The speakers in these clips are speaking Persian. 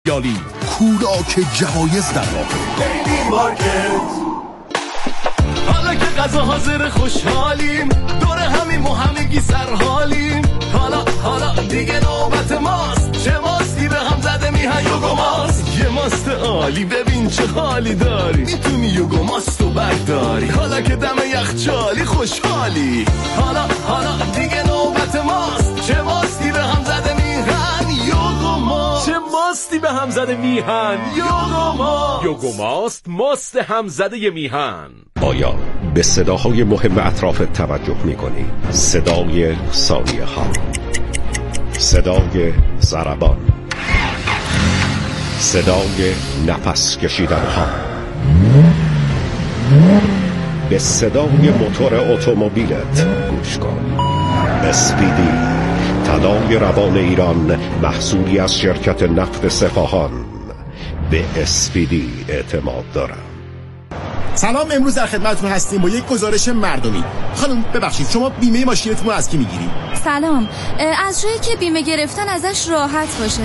یالی کولاک جوایز در راه لیلی مارکت. حالا که غذا حاضر خوشحالیم، دور همیم و همگی سرحالیم. حالا دیگه نوبت ماست، چه ماستی به هم زده میهن یوگو ماست. یه ماست عالی ببین چه حالی داری، میتونی یوگو ماستو برداری. حالا که دم یخچالی خوشحالی. حالا دیگه نوبت ماست، چه ماستی به هم زده میهن یوگو ماست. چه ماستی به هم زده میهن یوگو ماست. یوگو ماست، ماست هم زده میهن. آیا به صداهای مهم اطراف توجه می‌کنی؟ صدای ثانیه ها، صدای ضربان، صدای نفس کشیدن ها، به صدای موتور اتومبیلت گوش کن. اسپیدی، طلای روان ایران، محصولی از شرکت نفت سپاهان. به اسپیدی اعتماد دارم. سلام، امروز در خدمتتون هستیم با یک گزارش مردمی. خانم ببخشید، شما بیمه ماشینتون رو از کی میگیری؟ سلام، از جایی که بیمه گرفتن ازش راحت باشه.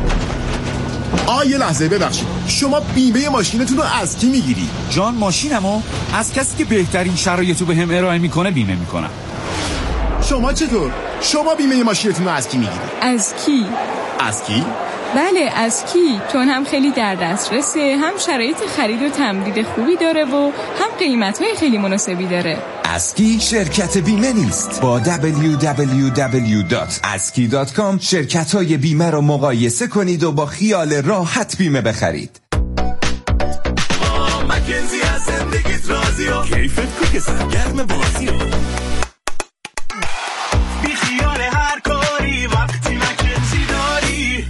یه لحظه ببخشید، شما بیمه ماشینتون رو از کی میگیری؟ جان، ماشینمو از کسی که بهترین شرایطو بهم ارائه میکنه بیمه میکنم. شما چطور؟ شما بیمه ماشینتون رو از کی میگیری؟ از کی؟ از کی؟ بله، از کی؟ چون هم خیلی در دسترسه، هم شرایط خرید و تمدید خوبی داره و هم قیمت‌های خیلی مناسبی داره. اسکی شرکت بیمه نیست. با www.aski.com شرکت‌های بیمه رو مقایسه کنید و با خیال راحت بیمه بخرید. مکنزی از زندگیت راضی و کیفت کو که سرگرم بازی و بی خیال هر کاری وقتی مکنزی داری.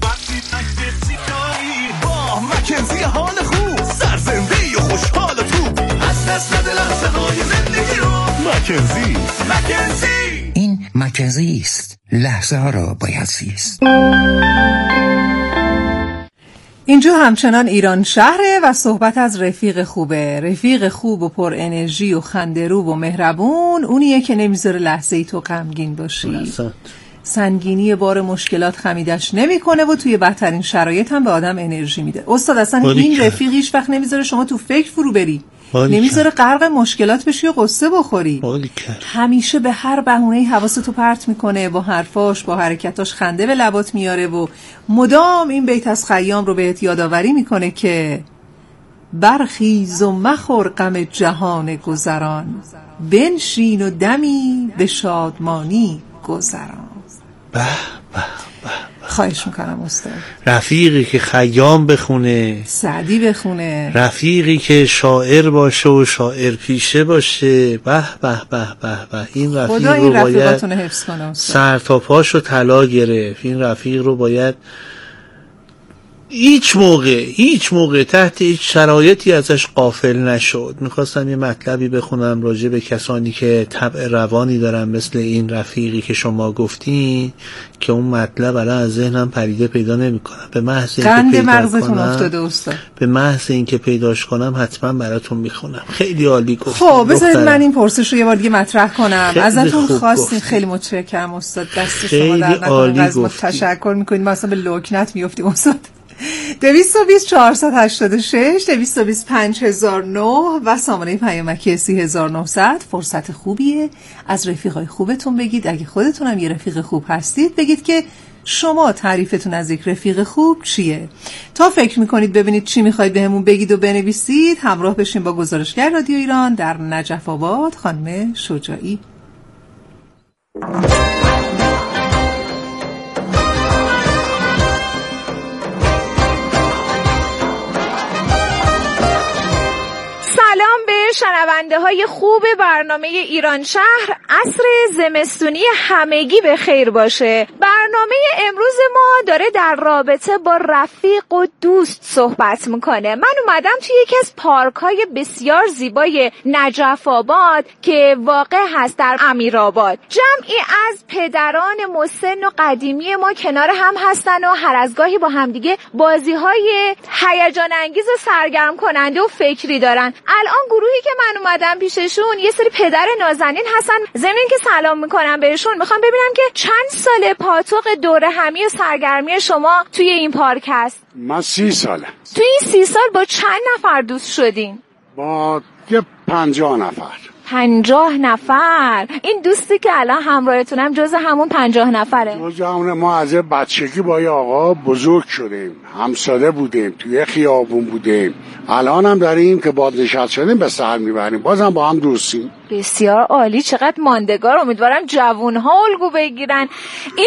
با مکنزی حال خوب، سرزنده و خوشحال تو، از دست نده لحظه های زندگی رو. مکنزی این مکنزی است، لحظه ها را باید زیست. اینجا همچنان ایران شهره و صحبت از رفیق خوبه. رفیق خوب و پر انرژی و خنده‌رو و مهربون اونیه که نمیذاره لحظه ای تو غمگین باشی. سنگینی بار مشکلات خمیدش نمیکنه و توی بدترین شرایط هم به آدم انرژی میده. استاد اصلا این رفیق هیچ وقت نمیذاره شما تو فکر فرو بری، نمیذاره غرق مشکلات بشی و قصه بخوری. همیشه به هر بهونه‌ای حواستو پرت میکنه، با حرفاش با حرکتاش خنده به لبات میاره و مدام این بیت از خیام رو بهت یادآوری میکنه که برخیز و مخور غم جهان گذران، بنشین و دمی به شادمانی گذران. به به به. خواهش میکنم استاد. رفیقی که خیام بخونه، سعدی بخونه، رفیقی که شاعر باشه و شاعر پیشه باشه. به به به به به. این رفیق خدا رو این باید رفیقاتونو حفظ کنه استاد. سر تا پاشو طلا گرفت. این رفیق رو باید هیچ موقع تحت هیچ شرایطی ازش غافل نشد. میخواستم یه مطلبی بخونم راجع به کسانی که طبع روانی دارن مثل این رفیقی که شما گفتین، که اون مطلب الان از ذهنم پریده پیدا نمیکنم. به محض اینکه مغزتون افتاده استاد، به محض اینکه پیداش کنم حتما براتون میخونم. خیلی عالی گفتین. خب بذارید من این پرسش رو یه بار دیگه مطرح کنم. ازتون خواستیم، خیلی متشکرم استاد، دست شما در نکنه. از ما تشکر میکنیم. ما اصلا به لکنت میافتیم استاد. 220 486 220 5009 و سامانه پیامکی 3900. فرصت خوبیه از رفیقای خوبتون بگید. اگه خودتون هم یه رفیق خوب هستید بگید که شما تعریفتون از یک رفیق خوب چیه. تا فکر میکنید ببینید چی میخواید بهمون بگید و بنویسید، همراه بشین با گزارشگر رادیو ایران در نجف آباد خانم شجاعی. شنونده های خوب برنامه ایران شهر، عصر زمستونی همگی به خیر باشه. برنامه امروز ما داره در رابطه با رفیق و دوست صحبت میکنه. من اومدم توی یکی از پارک های بسیار زیبای نجف آباد که واقع هست در امیرآباد. جمعی از پدران مسن و قدیمی ما کنار هم هستن و هر از گاهی با همدیگه بازی های هیجان انگیز و سرگرم کننده و فکری دارن. الان گروهی که من اومدم پیششون یه سری پدر نازنین هستن. ضمن اینکه سلام میکنم بهشون، میخوام ببینم که چند سال پاتوق دوره همی و سرگرمی شما توی این پارک هست؟ من 30 ساله. توی این 30 سال با چند نفر دوست شدین؟ با 50 نفر. 50 نفر؟ این دوستی که الان همراهتونم جز همون 50 نفره؟ جز همونه. ما از بچگی با یه آقا بزرگ شدیم، همساده بودیم، توی خیابون بودیم، الان هم داریم که بازنشسته شدیم به سر میبریم، بازم با هم دوستیم. بسیار عالی، چقدر ماندگار. امیدوارم جوون‌ها الگو بگیرن. این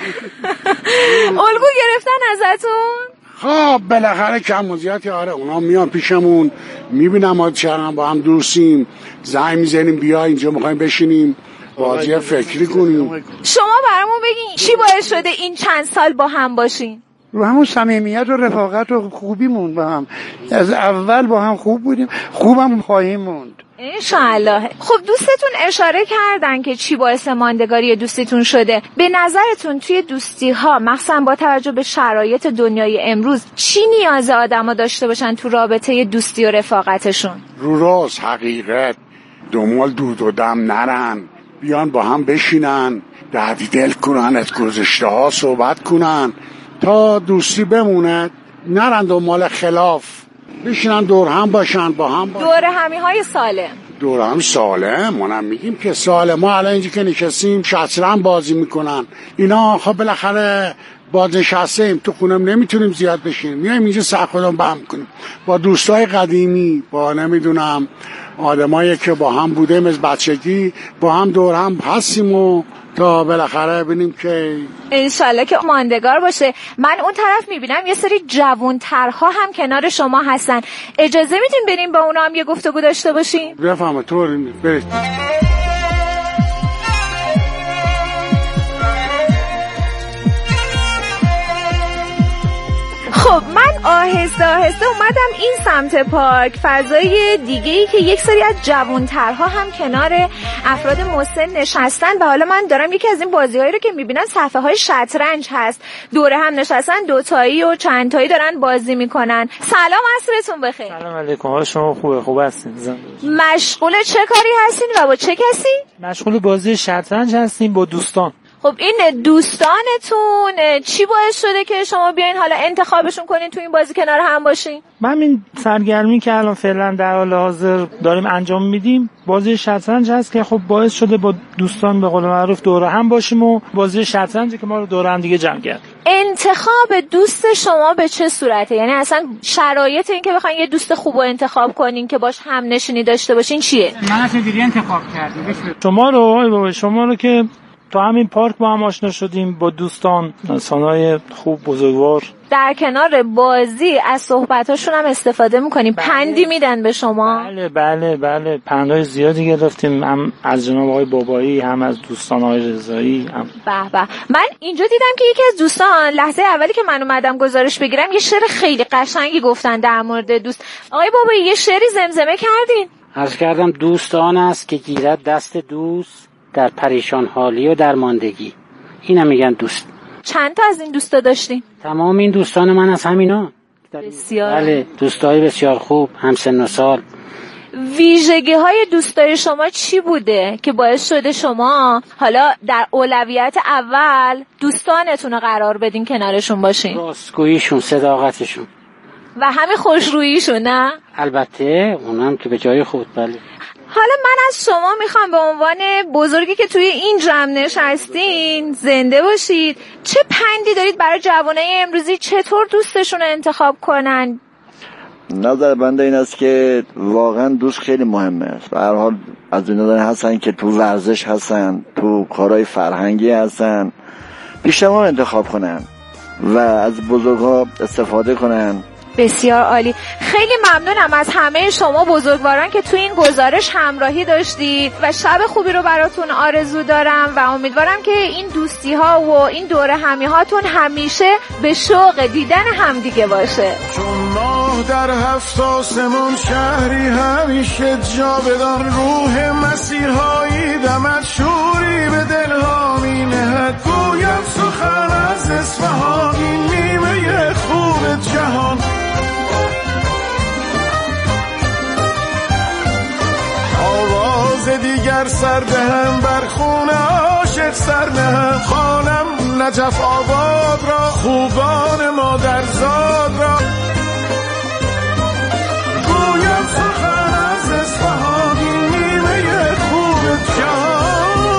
الگو گرفتن ازتون؟ خب بالاخره کم و زیادی آره، اونا میان پیشمون، میبینم ما چقدر با هم دوستیم، زنگ میزنیم بیا اینجا میخوایم بشینیم بازی فکری کنیم. شما برامون بگین چی باعث شده این چند سال با هم باشین؟ رو همون صمیمیت و رفاقت و خوبیمون با هم، از اول با هم خوب بودیم، خوبم خواهیم موند انشالله. خب دوستتون اشاره کردن که چی باعث ماندگاری دوستیتون شده. به نظرتون توی دوستی ها مخصوصا با توجه به شرایط دنیای امروز چی نیاز آدما داشته باشن تو رابطه دوستی و رفاقتشون؟ رو راست، حقیقت، دنبال دود و دم نرن، بیان با هم بشینن، دردی دل کنن، از گذشته ها صحبت کنن تا دوستی بمونه، نرن دنبال خلاف، بشینن دور هم باشن، با هم باشن. دور همی های سالم. دور هم سالم، منم میگیم که سالم. ما الان اینجا که نشستیم شطرنج بازی میکنن اینا، خب بالاخره بازنشستیم، تو خونم نمیتونیم زیاد بشینیم، میایم اینجا سر خودمون بهم کنیم با دوستای قدیمی، با نمیدونم آدمایی که با هم بودیم از بچگی، با هم دور هم هستیم و تا بالاخره ببینیم که انشالله که ماندگار باشه. من اون طرف میبینم یه سری جوان‌ترها هم کنار شما هستن، اجازه میدین بریم با اونا هم یه گفتگو داشته باشیم؟ بفهمه طور برید. خب من آهسته آهسته اومدم این سمت پارک، فضای دیگه‌ای که یک سری از جوان‌ترها هم کنار افراد مسن نشستن و حالا من دارم یکی از این بازی‌هایی رو که می‌بینم صفحه‌های شطرنج هست، دوره هم نشستن، دوتایی و چند تایی دارن بازی میکنن. سلام، عصرتون بخیر. سلام علیکم، حال شما خوب هستین؟ مشغول چه کاری هستین و با چه کسی؟ مشغول بازی شطرنج هستیم با دوستان. خب این دوستانتون چی باعث شده که شما بیاین حالا انتخابشون کنین تو این بازی کنار هم باشین؟ من این سرگرمی که الان فعلا در حال حاضر داریم انجام میدیم بازی شطرنج هست که خب باعث شده با دوستان به قول معروف دوره هم باشیم و بازی شطرنج که ما رو دوره هم دیگه جمع کرد. انتخاب دوست شما به چه صورته؟ یعنی اصلا شرایط این که بخواین یه دوست خوب رو انتخاب کنین که باش هم نشینی داشته باشین چیه؟ من اصلا دیگه انتخاب کردم شما رو که تو همین پارک با هم آشنا شدیم، با دوستان، انسانای خوب بزرگوار. در کنار بازی از صحبتاشون هم استفاده میکنیم؟ پندی میدن به شما؟ بله پندهای زیادی گرفتیم، هم از جناب آقای بابایی، هم از دوستان آقای رضایی. به من اینجا دیدم که یکی از دوستان لحظه اولی که من اومدم گزارش بگیرم یه شعر خیلی قشنگی گفتن در مورد دوست. آقای بابایی یه شعری زمزمه کردین؟ عرض کردم دوستان است که گیرد دست دوست در پریشان حالی و درماندگی، اینا میگن دوست. چند تا از این دوستا داشتین؟ تمام این دوستان من از همینا. بسیار. بله، دوستای بسیار خوب، هم سن و سال. ویژگی های دوستای شما چی بوده که باعث شده شما حالا در اولویت اول دوستانتون رو قرار بدین کنارشون باشین؟ راستگوییشون، صداقتشون و همین خوشروییشون. نه البته اونم که به جای خود. بله. حالا من از شما میخوام به عنوان بزرگی که توی این جمع نشستین، زنده باشید، چه پندی دارید برای جوانای امروزی چطور دوستشون رو انتخاب کنن؟ نظر بنده این است که واقعا دوست خیلی مهمه است. به هر حال از این نظر هستن که تو ورزش هستن، تو کارهای فرهنگی هستن، بیشتر ما انتخاب کنن و از بزرگها استفاده کنن. بسیار عالی. خیلی ممنونم از همه شما بزرگواران که تو این گزارش همراهی داشتید و شب خوبی رو براتون آرزو دارم و امیدوارم که این دوستی ها و این دوره همی هاتون همیشه به شوق دیدن همدیگه باشه. چون ماه در هفت آسمون شهری همیشه جا بدان، روح مسیرهایی دمت شوری به دلها می نهد، گویم سخن از اصفهان این نیمه خوب جهان. بر سر دهم، بر خون عاشق سر نهم. خانم نجف آباد را، خوبان مادرزاد را، گویم سخن از اصفهان، نیمه خوب جهان.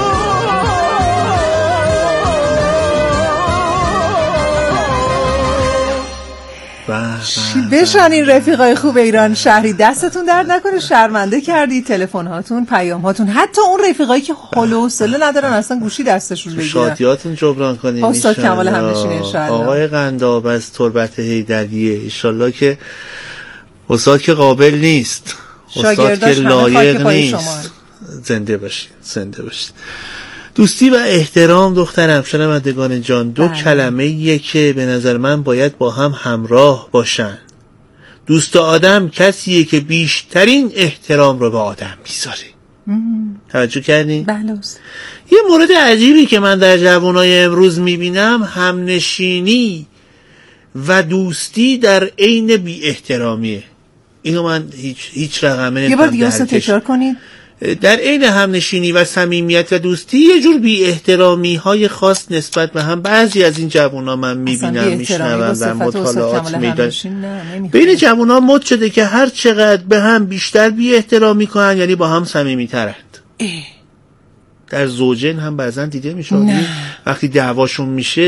بشنین رفیقای خوب ایران شهری، دستتون درد نکنه، شرمنده کردی. تلفن هاتون، پیام هاتون، حتی اون رفیقایی که حال و حوصله ندارن اصلا گوشی دستشون بگیرن، شادیاتون جبران کنیم. استاد کمال همنشین ان شاء الله. آقای قنداب از تربت حیدریه، ان شاء الله که استاد که قابل نیست، استاد که لایق نیست. زنده باشید، زنده باشید. دوستی و احترام دخترم شنوندگان جان دو کلمه ایه که به نظر من باید با هم همراه باشن. دوست آدم کسیه که بیشترین احترام رو به آدم میذاره. توجه کردین؟ بله. یه مورد عجیبی که من در جوانای امروز میبینم همنشینی و دوستی در عین بی احترامیه. اینو من هیچ رقمه نمیتونم. یه بار دیگه تکرار کنید. در عین همنشینی و صمیمیت و دوستی یه جور بی احترامی های خاص نسبت به هم بعضی از این جوونا من میبینم، میشنوم در مطالعات میدن. بین جوونا مد شده که هر چقدر به هم بیشتر بی احترامی کنن یعنی با هم صمیمی ترند. در زوجین هم بعضا دیده میشه وقتی دعواشون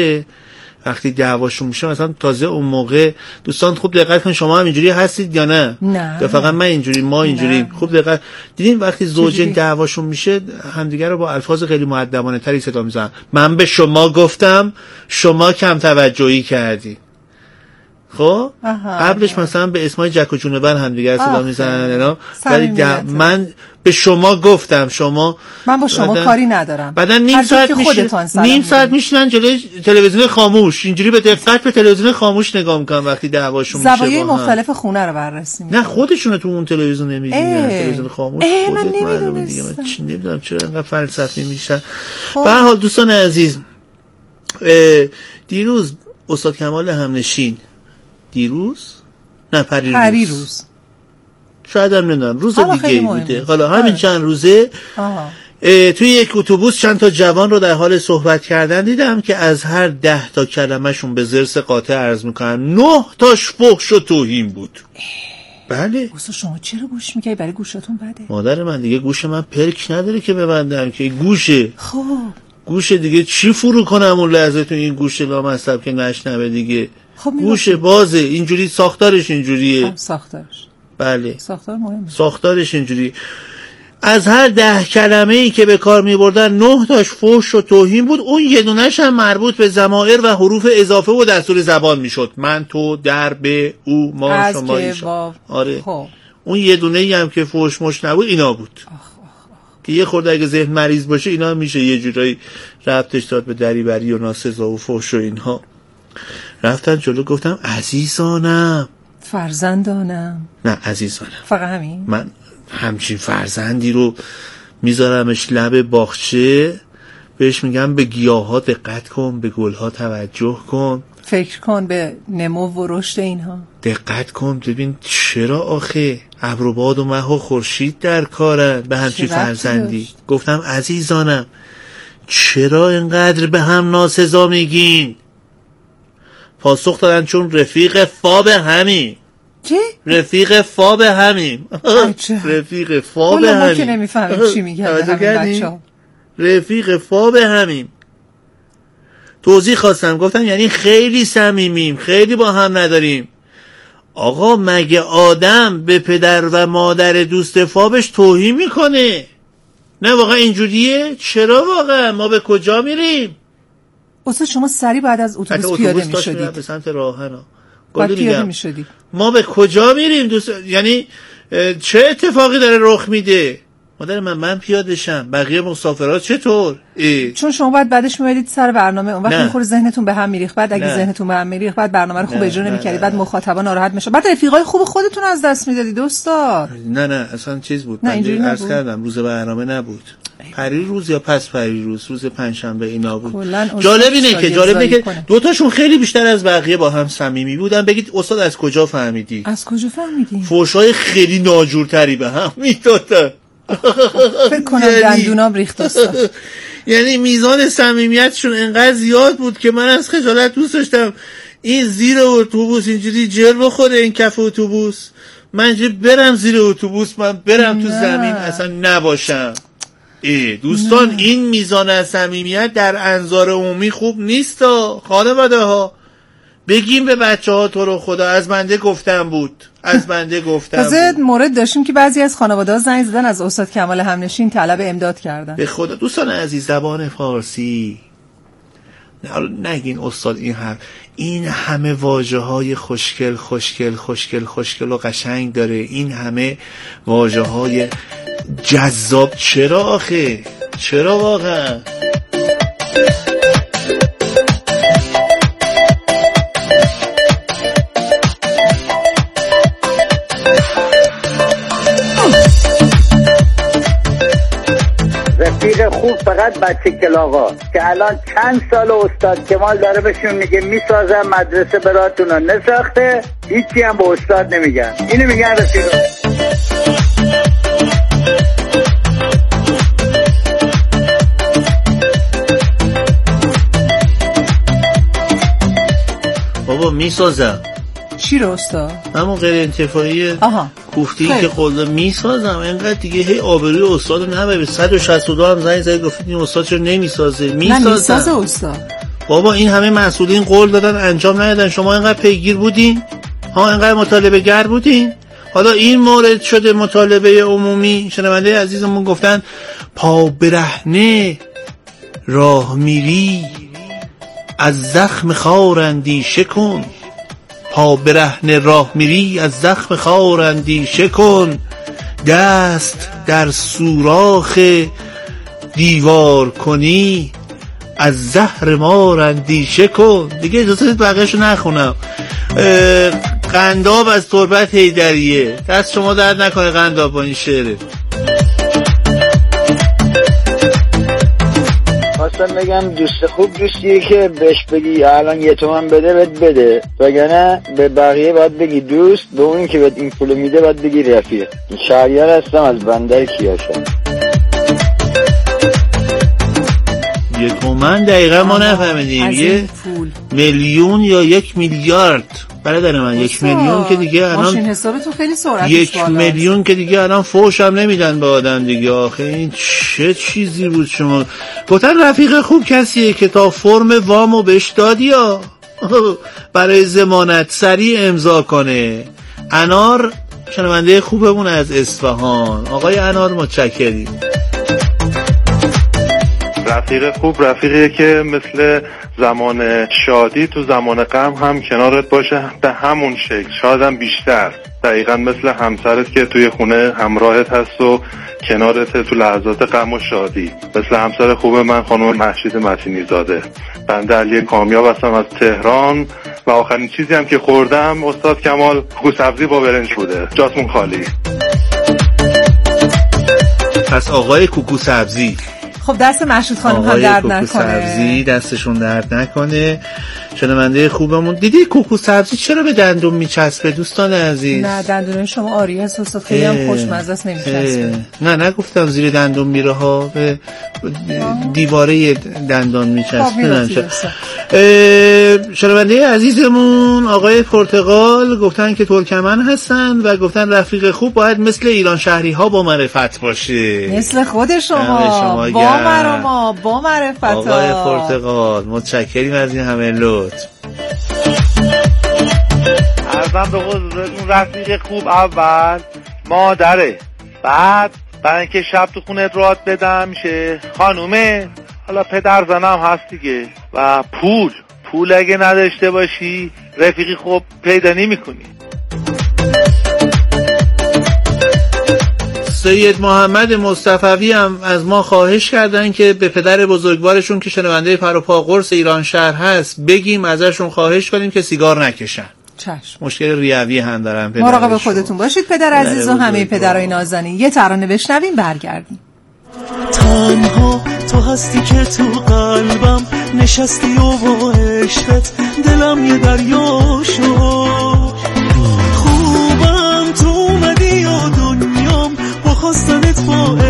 میشه مثلا تازه اون موقع دوستان خوب دقت کنید، شما هم اینجوری هستید یا نه؟ نه فقط من اینجوری، ما اینجوری. خوب دقت دیدین وقتی زوجین دعواشون میشه همدیگه رو با الفاظ خیلی مؤدبانه تری صدا میزنن. من به شما گفتم، شما کم توجهی کردی. خب قبلش مثلا به اسمای جک و جونور همدیگه صدا میزنن اینا، ولی من به شما گفتم، شما من با شما کاری ندارم. بعدن نیم ساعت میشینن جلوی تلویزیون خاموش، اینجوری به دقت به تلویزیون خاموش نگاه میکنن وقتی دعواشون میشه. زوایای مختلف خونه رو بررسی میکنن. نه خودشون تو اون تلویزیون نمیبینن، تلویزیون خاموش. من نمیدونستم. من نمیدونم چرا انقدر فلسفی میشن. به هر حال دوستان عزیز، دیروز استاد کمال همنشین پریروز شاید هم نمیدونم روز دیگه بوده، حالا همین چند روزه توی یک اتوبوس چند تا جوان رو در حال صحبت کردن دیدم که از هر 10 تا کلمه‌شون به ضرس قاطع عرض میکنن 9 تاش فحش و توهین بود. بله. واسه شما چرا گوش میگی؟ برای گوشتون بده. مادر من دیگه گوش من پلک نداره که ببندم که گوشه. خب گوشه دیگه چی فرو کنم اون لحظه تو این گوشه لامصب که نشنوه دیگه. خب گوش بازه، اینجوری ساختارش اینجوریه. ساختارش بله، ساختار مهمه. ساختارش اینجوری. از هر 10 کلمه‌ای که به کار می‌بردن 9 تاش فحش و توهین بود. اون یه دونه‌ش هم مربوط به ضمائر و حروف اضافه و دستور زبان میشد. من، تو، در، به، او، ما، شما، ایشان. آره. اون یه دونه‌ای هم که فحش مش نبود اینا بود. که یه خورده اگه ذهن مریض باشه اینا میشه یه جورایی ربطش داد به دریوری و ناسزا و فحش و اینها. رفتن جلو گفتم عزیزانم، فرزندانم. نه عزیزانم، فقط همین. من همچین فرزندی رو میذارمش لب باغچه، بهش میگم به گیاها دقت کن، به گلها توجه کن، فکر کن به نمو و رشد اینها، دقت کن ببین چرا آخه ابر و باد و مه و خورشید در کارن به همچین فرزندی. گفتم عزیزانم چرا اینقدر به هم ناسزا میگین؟ پاسخ دادن چون رفیق فاب همین. چی؟ رفیق فاب همین. رفیق فاب همین. ما که نمیفهمیم چی میگن بچه‌ها. رفیق فاب همین. توضیح خواستم، گفتم یعنی خیلی صمیمیم، خیلی با هم نداریم. آقا مگه آدم به پدر و مادر دوست فابش توهین میکنه؟ نه واقعا اینجوریه؟ چرا واقعا؟ ما به کجا میریم؟ استاد شما سری بعد از اتوبوس پیاده میشدید به سمت راهنا. بعد پیاده میشدید. ما به کجا میریم دوست؟ یعنی چه اتفاقی داره رخ میده؟ مادر من پیاده شم، بقیه مسافرات چطور؟ چون شما باید بعدش میادید سر برنامه، اون وقت میخوره ذهنتون به هم میریخت. بعد اگه ذهنتون به هم میریخت بعد برنامه رو خوب اجرا نمیکردید، بعد مخاطبا ناراحت میشن، بعد رفیقای خوب خودتون از دست میدادید استاد. نه اصلا چیز بود، من عرض کردم روز برنامه نبود. پریروز یا پس پریروز روز پنجشنبه اینا بود. جالب اینه که دو تاشون خیلی بیشتر از بقیه با هم صمیمی بودن. بگید استاد از کجا فهمیدی؟ از کجا فهمیدی؟ فحشای خیلی ناجورتری به هم میدادن. فکر کنم دندونام ریخت استاد. یعنی میزان صمیمیتشون انقدر زیاد بود که من از خجالت دوست داشتم این زیر اتوبوس اینجوری جر بخوره، این کف اتوبوس، من اینجوری برم زیر اتوبوس، من برم تو زمین اصلا نباشم. دوستان این میزان صمیمیت در انظار عمومی خوب نیست. خانواده ها بگیم به بچه ها تو رو خدا، از بنده گفتم بود. تازه مورد داشتیم که بعضی از خانواده ها زنگ زدن از استاد کمال همنشین طلب امداد کردن. به خدا دوستان عزیز، زبان فارسی نگین استاد این همه واژه های خوشگل و قشنگ داره، این همه واژه های جذاب. چرا آخه؟ چرا واقعا؟ رفیق خوب فقط بچه کلاغا که الان چند سال استاد کمال داره بهشون میگه میسازم مدرسه براتون رو، نساخته، هیچی هم به استاد نمیگن. اینو میگن رفیق. بابا میسازم چی رو استاد؟ همون غیر انتفاعی گفتی که قول میسازم. اینقدر دیگه هی آبروی استاد نبره. 162 هم زنگ زدی گفتید این استاد چرا نمیسازه؟ میسازه استاد. بابا این همه مسئولین قول دادن انجام ندادن، شما اینقدر پیگیر بودین؟ اینقدر مطالبه گر بودین؟ حالا این مورد شده مطالبه عمومی. شنونده عزیزمون گفتن پا برهنه راه میری از زخم خار اندیشه کن، پا برهنه راه میری از زخم خار اندیشه کن، دست در سوراخ دیوار کنی از زهر مار اندیشه کن. دیگه اجازه بقیه‌شو نخونم. قنداب از تربت حیدریه. دست شما درد نکنه قنداب با این شعره. خواستم بگم دوست خوب دوستیه که بهش بگی الان 1 تومن بده، وگرنه به بقیه باید بگی دوست، به اون که بهت این پولو میده باید بگی رفیق. شهریار هستم از بندر کیاشم. 1 تومن دقیقا ما نفهمیدیم. 1 میلیون یا 1 میلیارد؟ برادر من 1 میلیون که دیگه الان ماشین حسابتون خیلی سرعتش 1 میلیون که دیگه الان فوش هم نمیدن به آدم دیگه. آخه این چه چیزی بود شما؟ گفتن رفیق خوب کسیه که تا فرم وامو بهش دادی برای ضمانت سریع امضا کنه. انار شنونده خوبمون از اصفهان. آقای انار متشکریم. رفیق خوب رفیقیه که مثل زمان شادی تو زمان غم هم کنارت باشه به همون شکل، شاید هم بیشتر. دقیقا مثل همسرت که توی خونه همراهت هست و کنارت تو لحظات غم و شادی. مثل همسر خوب من خانم محشید متینی زاده. بنده علی کامیاب هستم از تهران و آخرین چیزی هم که خوردم استاد کمال کوسبزی با برنج بوده. جاتون خالی. پس آقای کوکو سبزی. خب دست محشود خانم هم درد نکنه. سبزی دستشون درد نکنه. شنونده خوبمون دیدی کوکو سبزی چرا به دندون میچسبه دوستان عزیز؟ نه دندون شما آری هست استاد، خیلی هم خوشمزه است نمیچسبه. نه گفتم زیر دندون میره ها، به دیواره دندان میچسبه. شنونده عزیزمون آقای پرتغال گفتن که ترکمن هستن و گفتن رفیق خوب باید مثل ایران شهری ها با معرفت باشه. مثل خود شما با معرفت. آقای پرتغال متشکریم از این همه لطف. ارزم به حضورتون رفیق خوب اول مادره، بعد برای اینکه شب تو خونه رات بدم میشه خانومه، حالا پدر زنم هست دیگه، و پول اگه نداشته باشی رفیقی خوب پیدا نمی‌کنی. سید محمد مصطفوی هم از ما خواهش کردن که به پدر بزرگوارشون که شنونده پر و پا قرص ایران شهر هست بگیم، ازشون خواهش کنیم که سیگار نکشن. چشم. مشکل ریوی هم دارن. مراقب خودتون باشید پدر عزیز و همه پدرای نازنین. یه ترانه بشنویم برگردیم. تنها تو هستی که تو قلبم نشستی و با عشقت دلم یه دریا شد. خوبم تو اومدی و دنیام با خواستنت با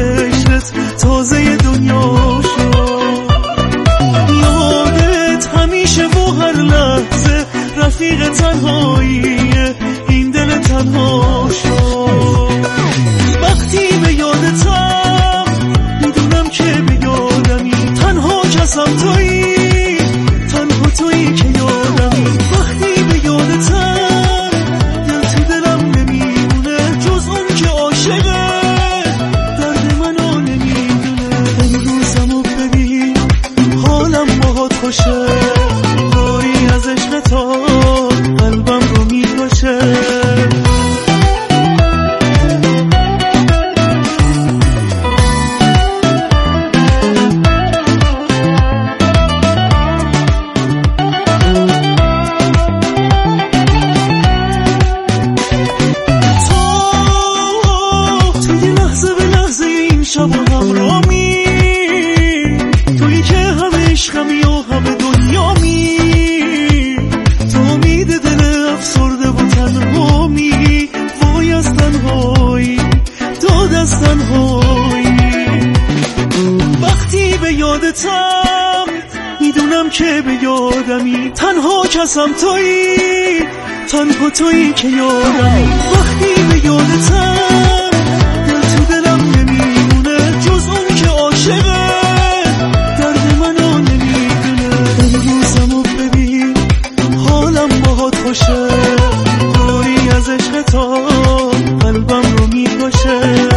یادتم، میدونم که به یادمی، تنها کسم تویی، تنها تویی که یادمی. وقتی به یادتم دل تو دلم نمیمونه، جز اون که عاشقه درد منو نمیدونه. امروزمو ببین حالم باهات خوشه، دوری از عشق تا قلبم رو میکشه.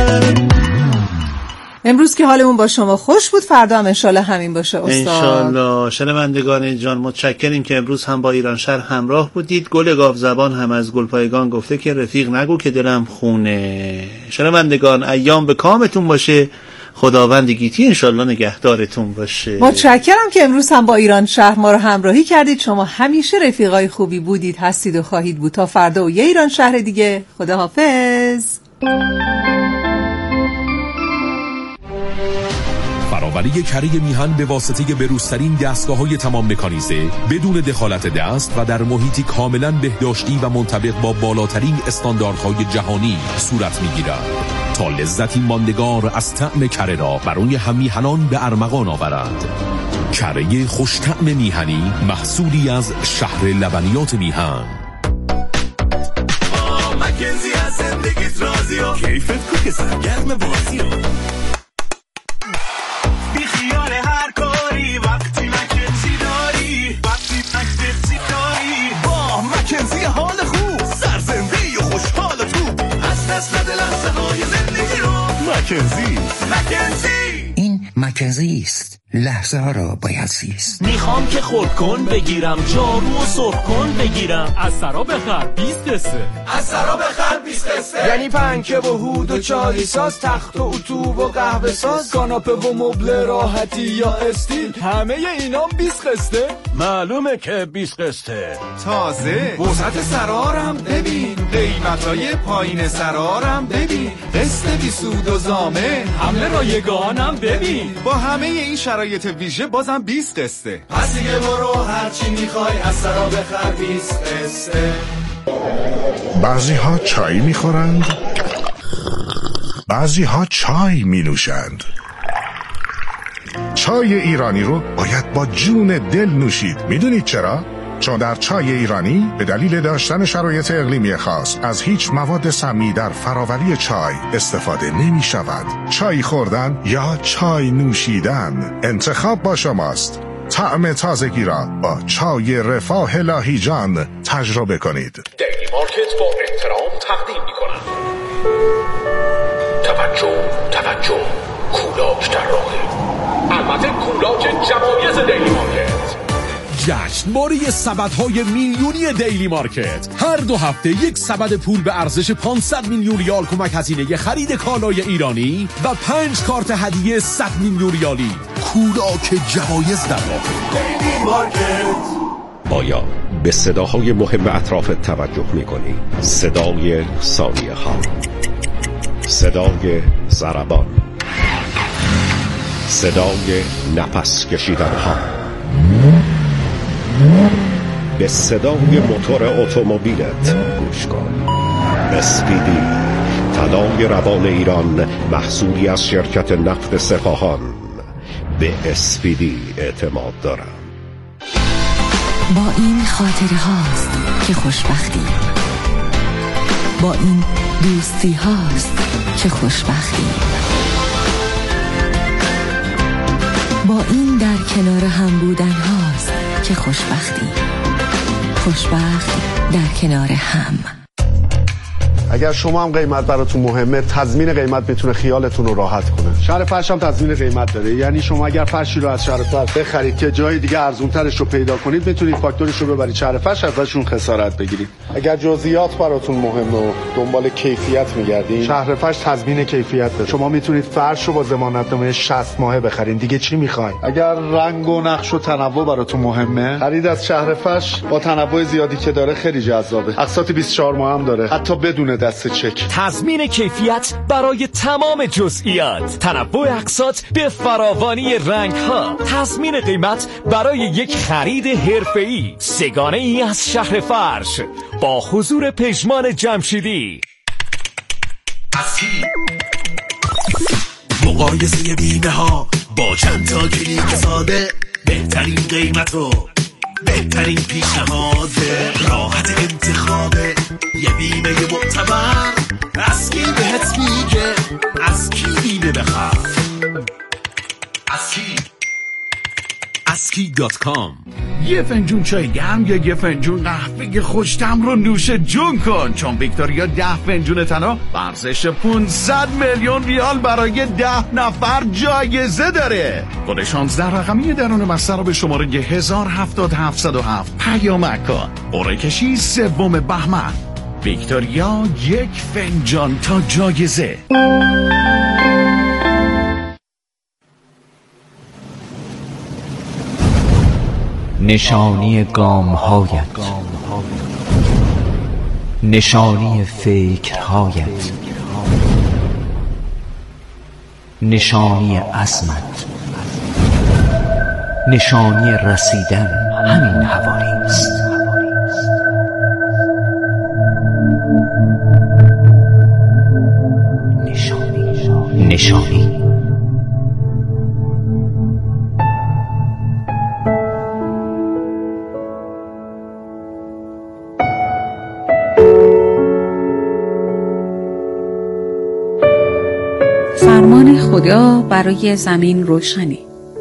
امروز که حالمون با شما خوش بود، فردا هم انشالله همین باشه استاد. انشالله. شنوندگان جان متشکریم که امروز هم با ایران شهر همراه بودید. گل گاو زبان هم از گلپایگان گفته که رفیق نگو که دلم خونه. شنوندگان ایام به کامتون باشه، خداوند گیتی انشالله نگهدارتون باشه. متشکرم که امروز هم با ایران شهر ما رو همراهی کردید. شما همیشه رفیقای خوبی بودید، هستید و خواهید بود. تا فردا و یه ایران شهر دیگه، خداحافظ. فراوری کره میهن به واسطه بروزترین دستگاه‌های تمام مکانیزه بدون دخالت دست و در محیطی کاملا بهداشتی و منطبق با بالاترین استانداردهای جهانی صورت می‌گیرد تا لذتی ماندگار از طعم کره را برای هم میهنان به ارمغان آورد. کره خوش طعم میهنی، محصولی از شهر لبنیات میهن. مکنزی از زندگیت راضی و کیفت کو که سرگرم بازی و بی خیال هر کاری وقتی مکنزی داری، وقتی مکنزی داری با مکنزی حال خوب، سرزندگی و خوشحال تو، از دست نده لحظه های زندگی رو. مکنزی این مکنزی است، لحظه ها را باید زیست. میخوام که خورد کن بگیرم، جارو و سرخ کن بگیرم، از سرا بخر 20 قصه، از سرا بخر 20 قصه. یعنی پنکه و هود و چای ساز، تخت و اتو و قهوه ساز، کاناپه و مبل راحتی یا استیل، همه اینا 20 قسطه. معلومه که 20 قسطه. تازه وسعت سرارم ببین، قیمتای پایین سرارم ببین، قسط بی سود و زامه، حمله رایگانم ببین. با همه این شرایط ویژه بازم 20 قسطه. پس دیگه برو هرچی میخوای از سرا بخر 20 قسطه. بعضی ها چای میخورند، بعضی ها چای مینوشند. چای ایرانی رو باید با جون دل نوشید. میدونید چرا؟ چون در چای ایرانی به دلیل داشتن شرایط اقلیمی خاص از هیچ مواد سمی در فراوری چای استفاده نمی شود. چای خوردن یا چای نوشیدن انتخاب با شماست. طعم تازگی را با چای رفاه لاهیجان تجربه کنید. دیلی مارکت با احترام تقدیم می کند. توجه کولاک در راهه. البته کولاک جمایز دیلی مارکت. جشنواره سبدهای میلیونی دیلی مارکت. هر 2 هفته یک سبد پول به ارزش 500 میلیون ریال کمک هزینه خرید کالای ایرانی و 5 کارت هدیه 100 میلیون ریالی. کولاک جوایز در راه. دیلی مارکت. آیا به صداهای مهم اطراف توجه می‌کنی؟ صدای ثانیه ها، صدای ضربان، صدای نفس کشیدن ها، به صدای موتور اتومبیلت گوش کن. اسپیدی، طلای روان ایران، محصولی از شرکت نفت سپاهان. به اسپیدی اعتماد دارم. با این خاطره هاست که خوشبختی، با این دوستی هاست که خوشبختی، با این در کنار هم بودن هاست که خوشبختی. خوشبخت در کنار هم. اگر شما هم قیمت براتون مهمه، تضمین قیمت میتونه خیالتون رو راحت کنه. شهر فرش هم تضمین قیمت داره، یعنی شما اگر فرشی رو از شهر فرش بخرید که جای دیگه ارزونترش رو پیدا کنید، میتونید فاکتورش رو ببرید شهر فرش، ازشون خسارت بگیرید. اگر جزئیات براتون مهمه و دنبال کیفیت میگردین، شهر فرش تضمین کیفیت داره. شما میتونید فرش رو با ضمانتنامه 60 ماهه بخرید. دیگه چی میخواید؟ اگر رنگ و نقش و تنوع براتون مهمه، خرید از شهر فرش با تنوع زیادی که داره خیلی جذابه. اقساط 24 ماه هم داره، حتی بدون دست چک. تضمین کیفیت برای تمام جزئیات، تنوع اقساط به فراوانی رنگ ها، تضمین قیمت برای یک خرید حرفه‌ای. سگانه ای از شهر فرش با حضور پژمان جمشیدی. مقایسه بیمه ها با چند تا کلیک ساده، بهترین قیمت و بهترین پیشنهاد، راحت انتخابه، یه بیمه معتبر از کی بهت میگه، از کی بیمه بخواه، از کی؟ aski.com. یه فنجون چای گرم یا یه فنجون قهوه خوش‌طعم رو نوش جون کن، چون ویکتوریا 10 فنجون تنها ورزش 500 میلیون ریال برای 10 نفر جایزه داره. کد 16 رقمی درون بسته رو به شماره 1070707 پیامک کن. قرعه کشی 3 بهمن. ویکتوریا 1 فنجان تا جایزه. نشانی گام‌هایت، نشانی فکرهایت، نشانی عزمت، نشانی رسیدن همین حوالی است. نشانی فرمان خدا برای زمین روشنه.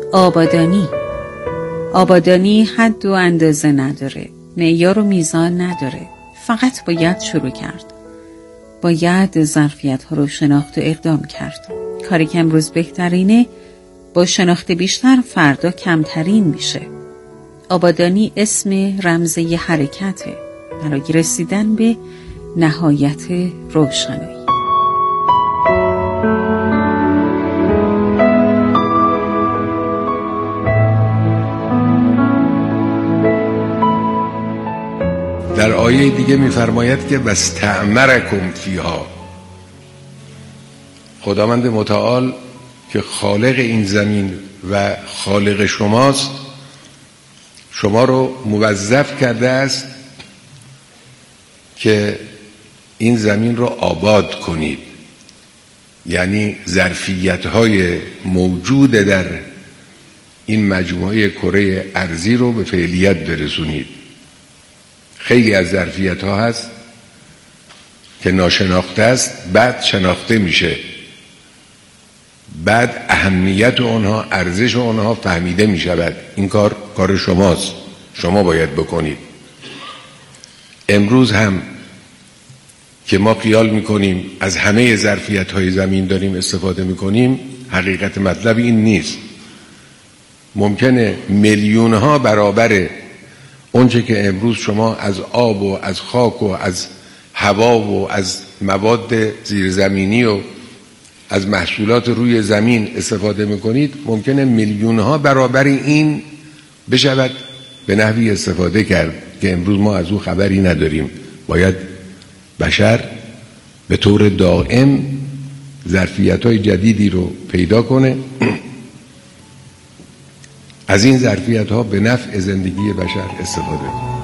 آبادانی حد و اندازه نداره، معیار و میزان نداره، فقط باید شروع کرد. باید ظرفیت ها رو شناخت و اقدام کرد. کاری که امروز بهترینه با شناخت بیشتر فردا کمترین میشه. آبادانی اسم رمزی حرکته برای رسیدن به نهایت روشنایی. در آیه دیگه می‌فرماید که واستعمرکم فیها. خداوند متعال که خالق این زمین و خالق شماست، شما رو موظف کرده است که این زمین رو آباد کنید، یعنی ظرفیت‌های موجود در این مجموعه کره ارضی رو به فعلیت برسونید. خیلی از ظرفیت‌ها هست که ناشناخته است، بعد شناخته میشه، بعد اهمیت اونها، ارزش اونها فهمیده میشود. این کار شماست، شما باید بکنید. امروز هم که ما خیال میکنیم از همه ظرفیت‌های زمین داریم استفاده میکنیم، حقیقت مطلب این نیست. ممکنه میلیون‌ها برابر اونچه که امروز شما از آب و از خاک و از هوا و از مواد زیرزمینی و از محصولات روی زمین استفاده میکنید، ممکنه میلیون‌ها برابر این بشود به نحوی استفاده کرد که امروز ما از او خبری نداریم. باید بشر به طور دائم ظرفیت‌های جدیدی رو پیدا کنه، از این ظرفیت‌ها به نفع زندگی بشر استفاده کنه.